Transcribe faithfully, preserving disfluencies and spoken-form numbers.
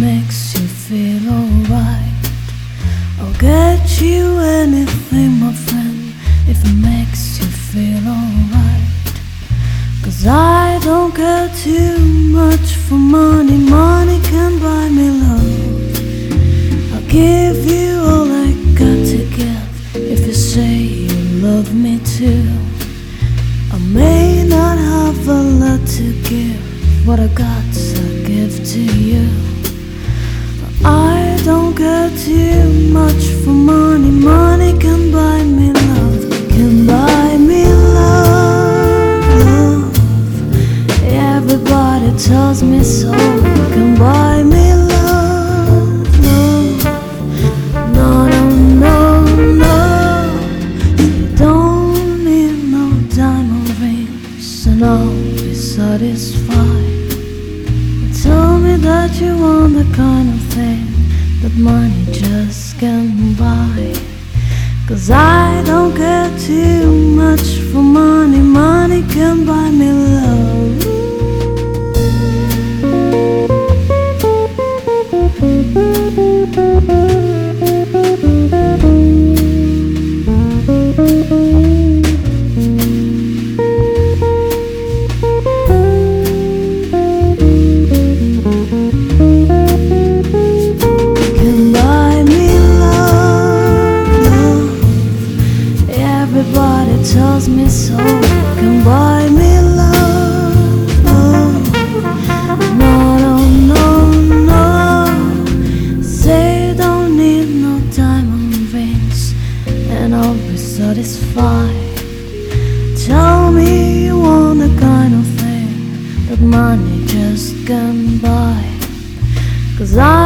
makes you feel alright. I'll get you anything, my friend, if it makes you feel alright. Cause I don't care too much for money. Money can buy me love. I'll give you all I got to give if you say you love me too. I may not have a lot to give, what I got I give to you. I don't care too much for money. Money can buy me love, can buy me love, love. Everybody tells me so, can buy me love, love. No, no, no, no. You don't need no diamond rings and I'll be satisfied. Tell me that you want the kind of thing that money just can't buy. Cause I don't care too much for money. Money can buy me love. Everybody tells me so, can buy me love, love. No, no, no, no. Say don't need no diamond rings and I'll be satisfied. Tell me you want the kind of thing that money just can't buy. Cause I